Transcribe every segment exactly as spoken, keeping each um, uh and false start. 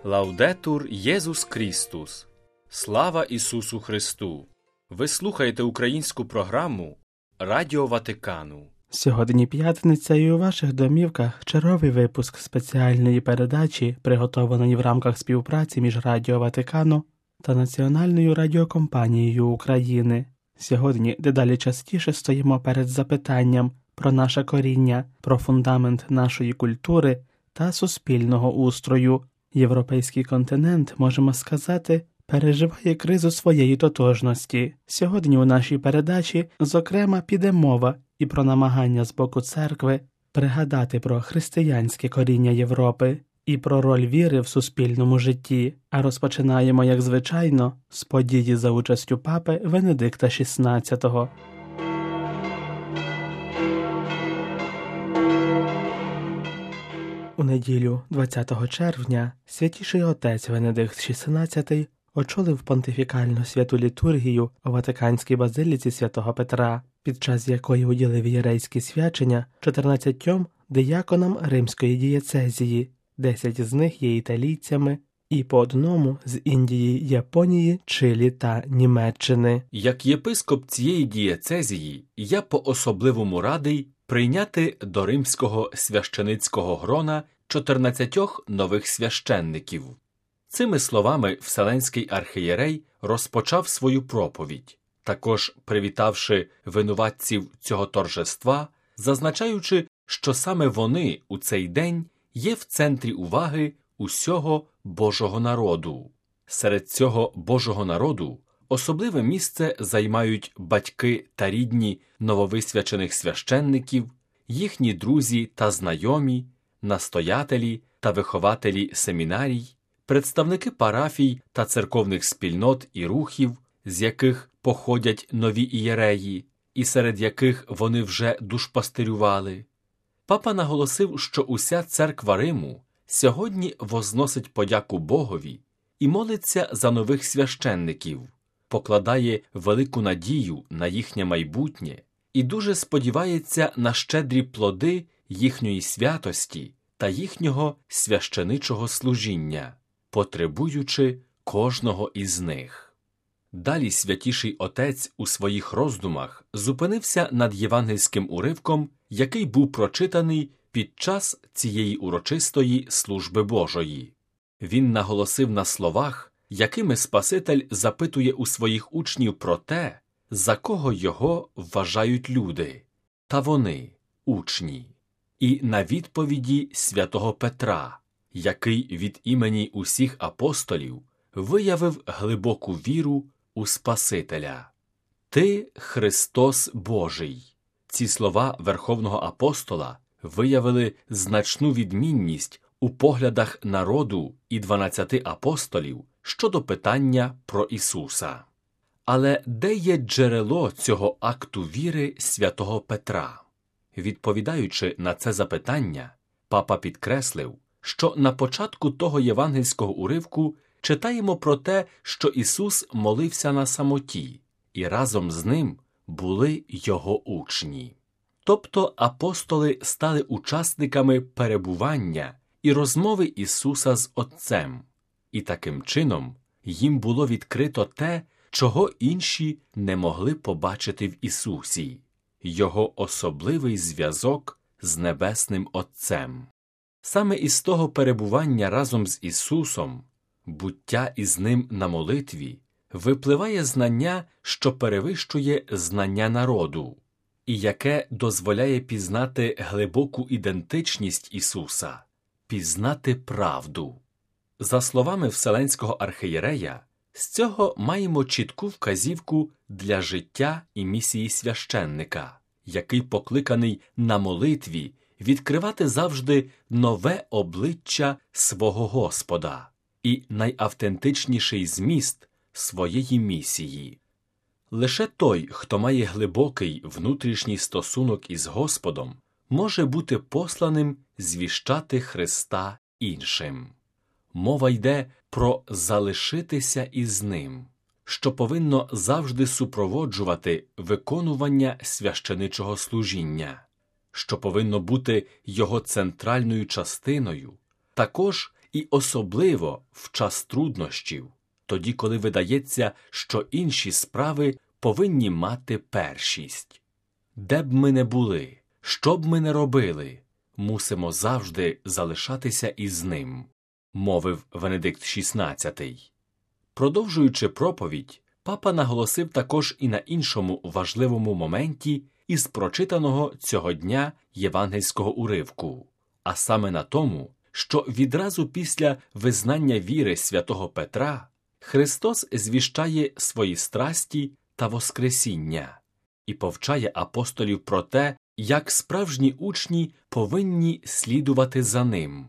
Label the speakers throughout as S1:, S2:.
S1: Лаудетур Єсус Крістус. Слава Ісусу Христу! Ви слухаєте українську програму Радіо Ватикану.
S2: Сьогодні п'ятниця, і у ваших домівках черговий випуск спеціальної передачі, приготованої в рамках співпраці між Радіо Ватикану та Національною радіокомпанією України. Сьогодні дедалі частіше стоїмо перед запитанням про наше коріння, про фундамент нашої культури та суспільного устрою. Європейський континент, можемо сказати, переживає кризу своєї тотожності. Сьогодні у нашій передачі, зокрема, піде мова і про намагання з боку церкви пригадати про християнське коріння Європи і про роль віри в суспільному житті. А розпочинаємо, як звичайно, з події за участю папи Венедикта шістнадцятого. У неділю двадцятого червня святіший отець Венедикт шістнадцятий очолив понтифікальну святу літургію у Ватиканській базиліці святого Петра, під час якої уділив єрейські свячення чотирнадцятьом дияконам Римської дієцезії, десять з них є італійцями, і по одному з Індії, Японії, Чилі та Німеччини.
S1: Як єпископ цієї дієцезії, я по-особливому радий прийняти до римського священицького грона чотирнадцятьох нових священників. Цими словами Вселенський архієрей розпочав свою проповідь, також привітавши винуватців цього торжества, зазначаючи, що саме вони у цей день є в центрі уваги усього Божого народу. Серед цього Божого народу особливе місце займають батьки та рідні нововисвячених священників, їхні друзі та знайомі, настоятелі та вихователі семінарій, представники парафій та церковних спільнот і рухів, з яких походять нові ієреї, і серед яких вони вже душпастирювали. Папа наголосив, що уся церква Риму сьогодні возносить подяку Богові і молиться за нових священників, покладає велику надію на їхнє майбутнє і дуже сподівається на щедрі плоди їхньої святості та їхнього священичого служіння, потребуючи кожного із них. Далі святіший отець у своїх роздумах зупинився над євангельським уривком, який був прочитаний під час цієї урочистої служби Божої. Він наголосив на словах, якими Спаситель запитує у своїх учнів про те, за кого його вважають люди, та вони – учні. І на відповіді святого Петра, який від імені усіх апостолів виявив глибоку віру у Спасителя. «Ти – Христос Божий». Ці слова Верховного Апостола виявили значну відмінність у поглядах народу і дванадцяти апостолів щодо питання про Ісуса. Але де є джерело цього акту віри святого Петра? Відповідаючи на це запитання, папа підкреслив, що на початку того євангельського уривку читаємо про те, що Ісус молився на самоті, і разом з ним були його учні. Тобто апостоли стали учасниками перебування і розмови Ісуса з Отцем, і таким чином їм було відкрито те, чого інші не могли побачити в Ісусі – Його особливий зв'язок з Небесним Отцем. Саме із того перебування разом з Ісусом, буття із Ним на молитві, випливає знання, що перевищує знання народу, і яке дозволяє пізнати глибоку ідентичність Ісуса, пізнати правду. За словами Вселенського архієрея, з цього маємо чітку вказівку для життя і місії священника, який покликаний на молитві відкривати завжди нове обличчя свого Господа і найавтентичніший зміст своєї місії. Лише той, хто має глибокий внутрішній стосунок із Господом, може бути посланим звіщати Христа іншим. Мова йде про залишитися із Ним, що повинно завжди супроводжувати виконування священичого служіння, що повинно бути його центральною частиною, також і особливо в час труднощів, тоді, коли видається, що інші справи повинні мати першість. Де б ми не були, що б ми не робили, мусимо завжди залишатися із ним, мовив Венедикт шістнадцятий. Продовжуючи проповідь, папа наголосив також і на іншому важливому моменті із прочитаного цього дня євангельського уривку, а саме на тому, що відразу після визнання віри святого Петра Христос звіщає свої страсті та воскресіння і повчає апостолів про те, як справжні учні повинні слідувати за ним.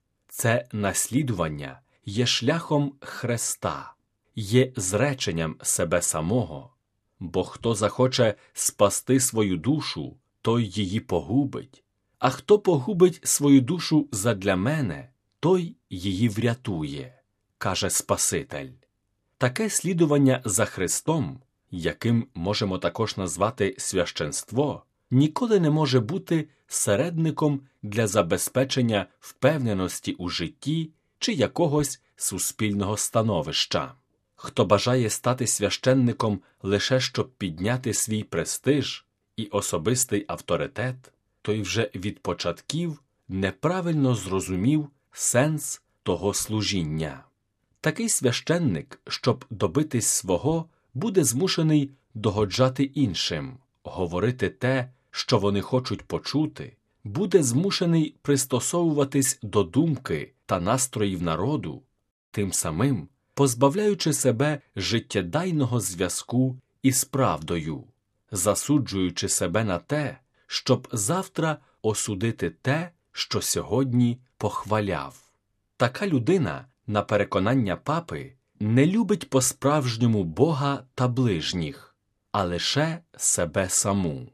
S1: Це наслідування є шляхом Христа, є зреченням себе самого, бо хто захоче спасти свою душу, той її погубить, а хто погубить свою душу задля мене, той її врятує, каже Спаситель. Таке слідування за Христом, яким можемо також назвати священство, ніколи не може бути середником для забезпечення впевненості у житті чи якогось суспільного становища. Хто бажає стати священником лише щоб підняти свій престиж і особистий авторитет, той вже від початків неправильно зрозумів сенс того служіння. Такий священник, щоб добитись свого, буде змушений догоджати іншим, говорити те, що вони хочуть почути, буде змушений пристосовуватись до думки та настроїв народу, тим самим позбавляючи себе життєдайного зв'язку із правдою, засуджуючи себе на те, щоб завтра осудити те, що сьогодні похваляв. Така людина, на переконання папи, не любить по-справжньому Бога та ближніх, а лише себе саму.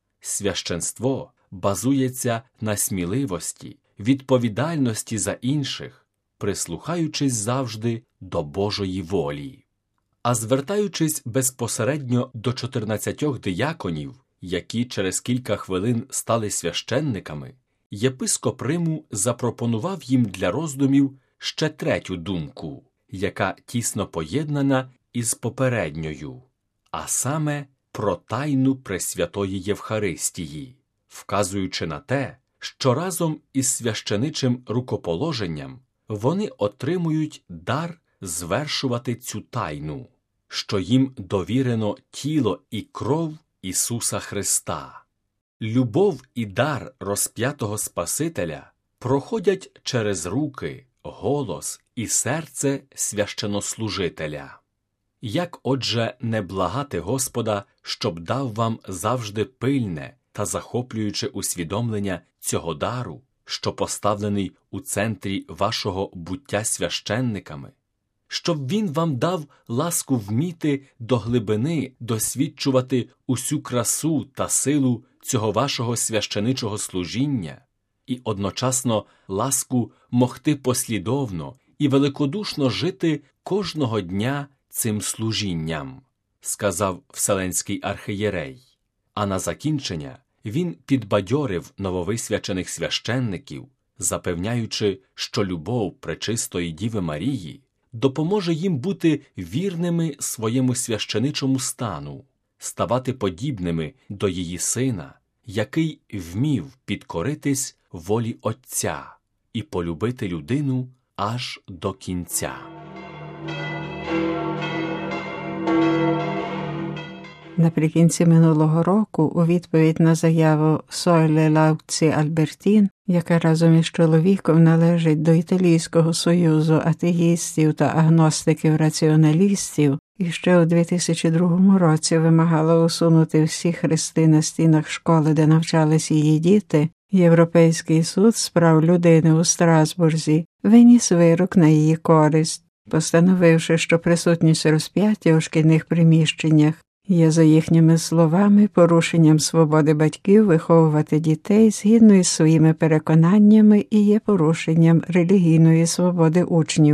S1: Священство базується на сміливості, відповідальності за інших, прислухаючись завжди до Божої волі. А звертаючись безпосередньо до чотирнадцятьох дияконів, які через кілька хвилин стали священниками, єпископ Риму запропонував їм для роздумів ще третю думку, яка тісно поєднана із попередньою, а саме про тайну Пресвятої Євхаристії, вказуючи на те, що разом із священичим рукоположенням вони отримують дар звершувати цю тайну, що їм довірено тіло і кров Ісуса Христа. Любов і дар розп'ятого Спасителя проходять через руки, голос і серце священнослужителя. Як, отже, не благати Господа, щоб дав вам завжди пильне та захоплююче усвідомлення цього дару, що поставлений у центрі вашого буття священниками, щоб він вам дав ласку вміти до глибини досвідчувати усю красу та силу цього вашого священичого служіння і одночасно ласку могти послідовно і великодушно жити кожного дня цим служінням, сказав Вселенський архієрей. А на закінчення він підбадьорив нововисвячених священників, запевняючи, що любов Пречистої Діви Марії допоможе їм бути вірними своєму священичому стану, ставати подібними до її Сина, який вмів підкоритись волі Отця і полюбити людину аж до кінця.
S3: Наприкінці минулого року, у відповідь на заяву Сойле Лаутці Альбертін, яка разом із чоловіком належить до Італійського союзу атеїстів та агностиків-раціоналістів, і ще у дві тисячі другому році вимагала усунути всі хрести на стінах школи, де навчались її діти, Європейський суд з прав людини у Страсбурзі виніс вирок на її користь, постановивши, що присутність розп'яття у шкільних приміщеннях є, за їхніми словами, порушенням свободи батьків виховувати дітей згідно із своїми переконаннями і є порушенням релігійної свободи учнів.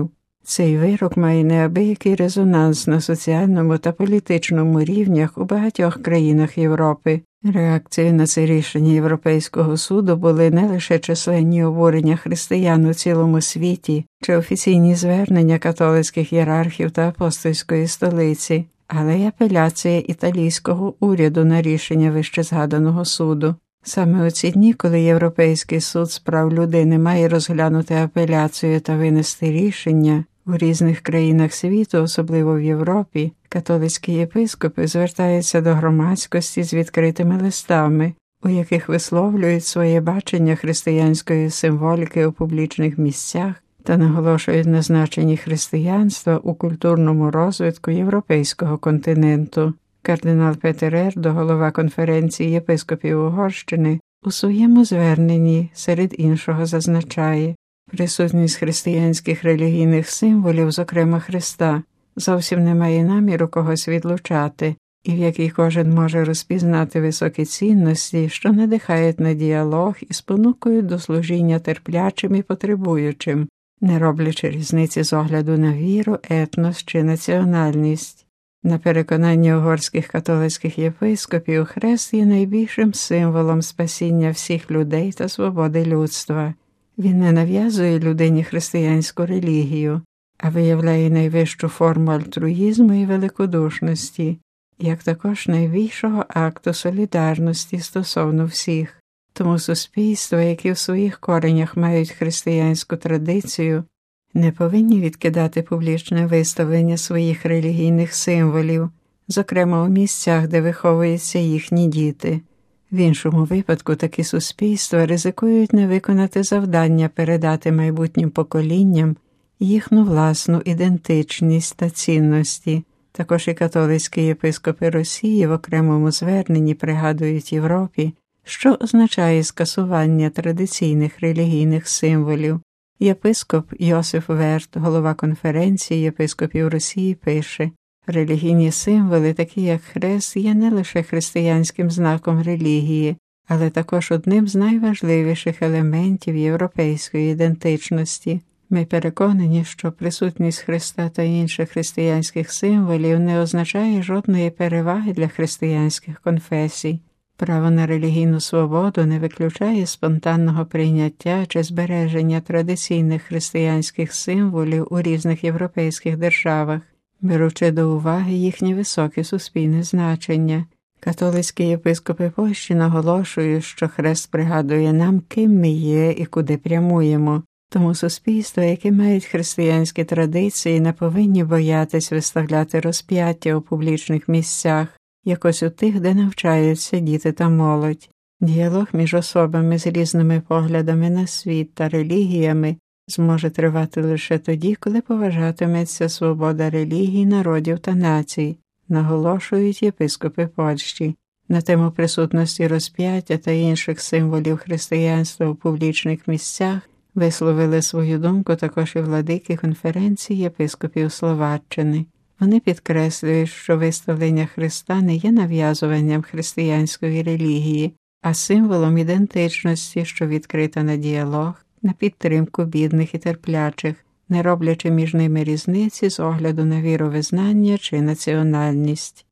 S3: Цей вирок має неабиякий резонанс на соціальному та політичному рівнях у багатьох країнах Європи. Реакцією на це рішення Європейського суду були не лише численні обурення християн у цілому світі чи офіційні звернення католицьких ієрархів та апостольської столиці, але й апеляція італійського уряду на рішення вищезгаданого суду. Саме у ці дні, коли Європейський суд з прав людини має розглянути апеляцію та винести рішення, у різних країнах світу, особливо в Європі, католицькі єпископи звертаються до громадськості з відкритими листами, у яких висловлюють своє бачення християнської символіки у публічних місцях та наголошують на значенні християнства у культурному розвитку європейського континенту. Кардинал Петер Ердо, голова конференції єпископів Угорщини, у своєму зверненні серед іншого зазначає: присутність християнських релігійних символів, зокрема Христа, зовсім не має наміру когось відлучати, і в якій кожен може розпізнати високі цінності, що надихають на діалог і спонукують до служіння терплячим і потребуючим, не роблячи різниці з огляду на віру, етнос чи національність. На переконання угорських католицьких єпископів, хрест є найбільшим символом спасіння всіх людей та свободи людства. Він не нав'язує людині християнську релігію, а виявляє найвищу форму альтруїзму і великодушності, як також найбільшого акту солідарності стосовно всіх. Тому суспільства, які в своїх коренях мають християнську традицію, не повинні відкидати публічне виставлення своїх релігійних символів, зокрема у місцях, де виховуються їхні діти. В іншому випадку такі суспільства ризикують не виконати завдання передати майбутнім поколінням їхню власну ідентичність та цінності. Також і католицькі єпископи Росії в окремому зверненні пригадують Європі, що означає скасування традиційних релігійних символів. Єпископ Йосиф Верт, голова конференції єпископів Росії, пише: релігійні символи, такі як хрест, є не лише християнським знаком релігії, але також одним з найважливіших елементів європейської ідентичності. Ми переконані, що присутність Христа та інших християнських символів не означає жодної переваги для християнських конфесій. Право на релігійну свободу не виключає спонтанного прийняття чи збереження традиційних християнських символів у різних європейських державах, беручи до уваги їхнє високе суспільне значення. Католицькі єпископи Польщі наголошують, що хрест пригадує нам, ким ми є і куди прямуємо. Тому суспільства, які мають християнські традиції, не повинні боятись виставляти розп'яття у публічних місцях, якось у тих, де навчаються діти та молодь. Діалог між особами з різними поглядами на світ та релігіями зможе тривати лише тоді, коли поважатиметься свобода релігій, народів та націй, наголошують єпископи Польщі. На тему присутності розп'яття та інших символів християнства у публічних місцях висловили свою думку також і владики конференції єпископів Словаччини. Вони підкреслюють, що виставлення Христа не є нав'язуванням християнської релігії, а символом ідентичності, що відкрита на діалог, на підтримку бідних і терплячих, не роблячи між ними різниці з огляду на віровизнання чи національність.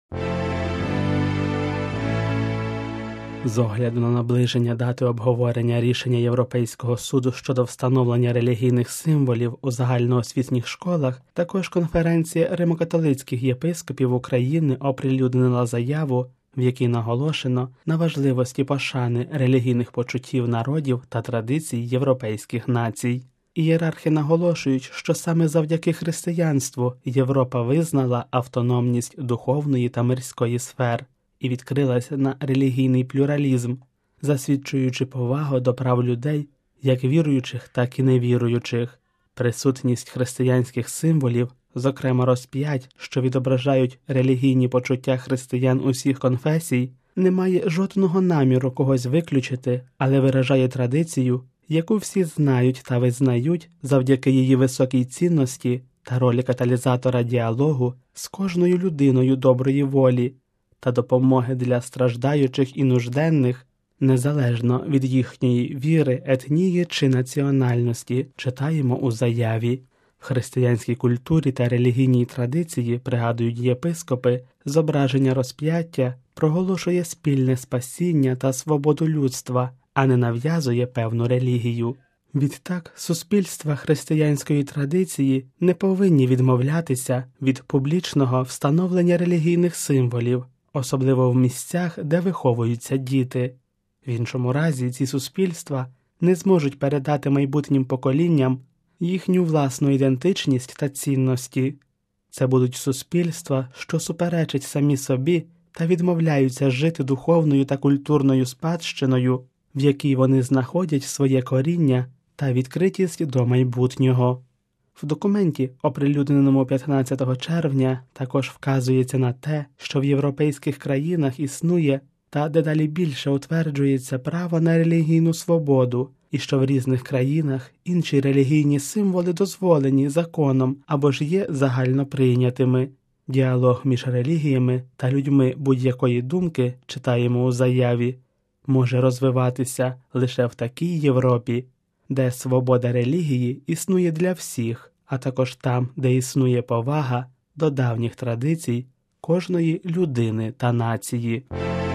S2: З огляду на наближення дати обговорення рішення Європейського суду щодо встановлення релігійних символів у загальноосвітніх школах, також конференція римокатолицьких єпископів України оприлюднила заяву, в якій наголошено на важливості пошани релігійних почуттів народів та традицій європейських націй. Ієрархи наголошують, що саме завдяки християнству Європа визнала автономність духовної та мирської сфер і відкрилася на релігійний плюралізм, засвідчуючи повагу до прав людей, як віруючих, так і невіруючих. Присутність християнських символів, зокрема розп'ять, що відображають релігійні почуття християн усіх конфесій, не має жодного наміру когось виключити, але виражає традицію, яку всі знають та визнають завдяки її високій цінності та ролі каталізатора діалогу з кожною людиною доброї волі та допомоги для страждаючих і нужденних, незалежно від їхньої віри, етнії чи національності, читаємо у заяві. В християнській культурі та релігійній традиції, пригадують єпископи, зображення розп'яття проголошує спільне спасіння та свободу людства, а не нав'язує певну релігію. Відтак, суспільства християнської традиції не повинні відмовлятися від публічного встановлення релігійних символів, особливо в місцях, де виховуються діти. В іншому разі ці суспільства не зможуть передати майбутнім поколінням їхню власну ідентичність та цінності. Це будуть суспільства, що суперечать самі собі та відмовляються жити духовною та культурною спадщиною, в якій вони знаходять своє коріння та відкритість до майбутнього. В документі, оприлюдненому п'ятнадцятого червня, також вказується на те, що в європейських країнах існує та дедалі більше утверджується право на релігійну свободу, і що в різних країнах інші релігійні символи дозволені законом або ж є загально прийнятими. Діалог між релігіями та людьми будь-якої думки, читаємо у заяві, може розвиватися лише в такій Європі, де свобода релігії існує для всіх, а також там, де існує повага до давніх традицій кожної людини та нації.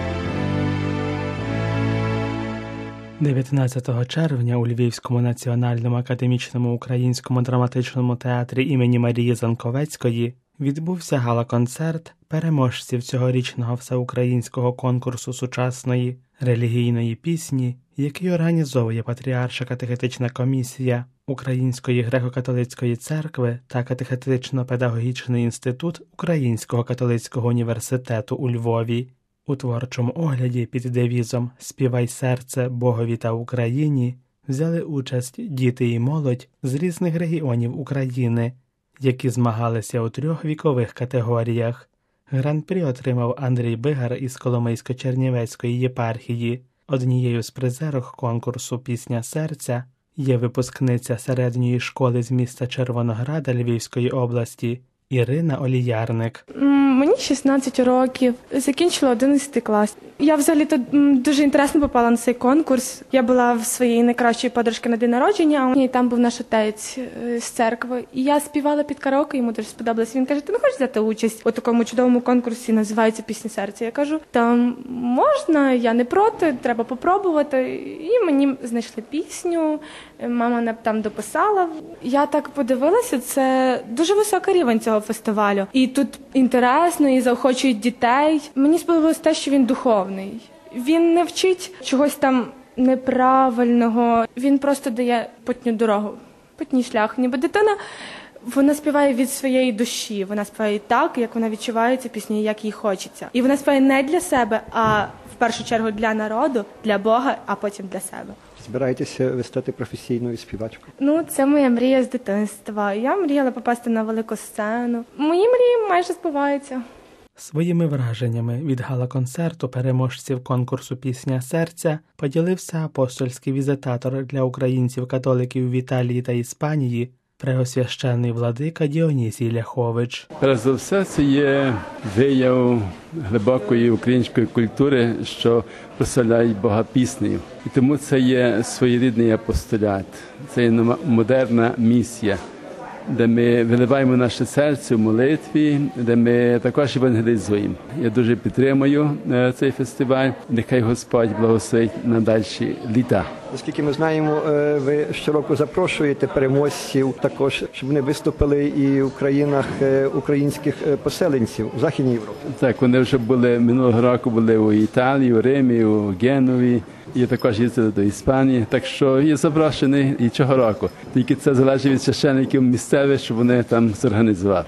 S2: дев'ятнадцятого червня у Львівському національному академічному українському драматичному театрі імені Марії Занковецької відбувся гала-концерт переможців цьогорічного всеукраїнського конкурсу сучасної релігійної пісні, який організовує Патріарша катехетична комісія Української греко-католицької церкви та Катехетично-педагогічний інститут Українського католицького університету у Львові. У творчому огляді під девізом «Співай серце Богові та Україні» взяли участь діти і молодь з різних регіонів України, які змагалися у трьох вікових категоріях. Гран-прі отримав Андрій Бигар із Коломийсько-Чернівецької єпархії. Однією з призерок конкурсу «Пісня серця» є випускниця середньої школи з міста Червонограда Львівської області Ірина Оліярник.
S4: Мені шістнадцять років, закінчила одинадцятий клас. Я взагалі-то дуже інтересно попала на цей конкурс. Я була в своїй найкращої подружки на день народження, і там був наш отець з церкви. І я співала під караоке, йому дуже сподобалося. Він каже, ти не хочеш взяти участь у такому чудовому конкурсі, називається «Пісня серця». Я кажу, там можна, я не проти, треба попробувати. І мені знайшли пісню, мама там дописала. Я так подивилася, це дуже високий рівень цього фестивалю. І тут інтересно, і заохочують дітей. Мені сподобалось те, що він духовний. Він не вчить чогось там неправильного, він просто дає потню дорогу, потній шлях. Ніби дитина, вона співає від своєї душі, вона співає так, як вона відчуває ці пісні, як їй хочеться. І вона співає не для себе, а в першу чергу для народу, для Бога, а потім для себе.
S5: Збираєтеся ви стати професійною співачкою?
S4: Ну, це моя мрія з дитинства. Я мріяла попасти на велику сцену. Мої мрії майже збуваються.
S2: Своїми враженнями від гала-концерту переможців конкурсу «Пісня серця» поділився апостольський візитатор для українців-католиків в Італії та Іспанії, преосвященний владика Діонісій Ляхович.
S6: Перш за все, це є вияв глибокої української культури, що прославляють Бога піснею. І тому це є своєрідний апостолят, це є модерна місія, де ми виливаємо наше серце в молитві, де ми також евангелізуємо. Я дуже підтримую цей фестиваль. Нехай Господь благословить на дальші літа.
S5: Наскільки ми знаємо, ви щороку запрошуєте переможців також, щоб вони виступили і в країнах українських поселенців в Західній Європі.
S6: Так, вони вже були, минулого року були у Італії, у Римі, у Генові. І також їздили до Іспанії, так що є запрошений і цього року. Тільки це залежить від священників місцевих, щоб вони там зорганізували.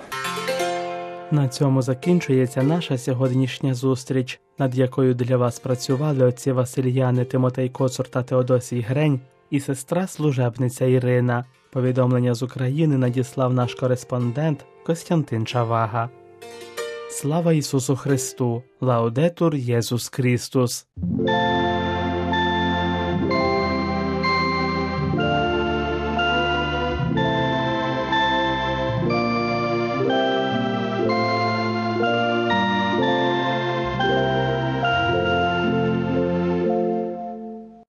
S2: На цьому закінчується наша сьогоднішня зустріч, над якою для вас працювали отці Васильяни Тимотей Коцур та Теодосій Грень і сестра-служебниця Ірина. Повідомлення з України надіслав наш кореспондент Костянтин Чавага. Слава Ісусу Христу! Лаудетур Єсус Христос!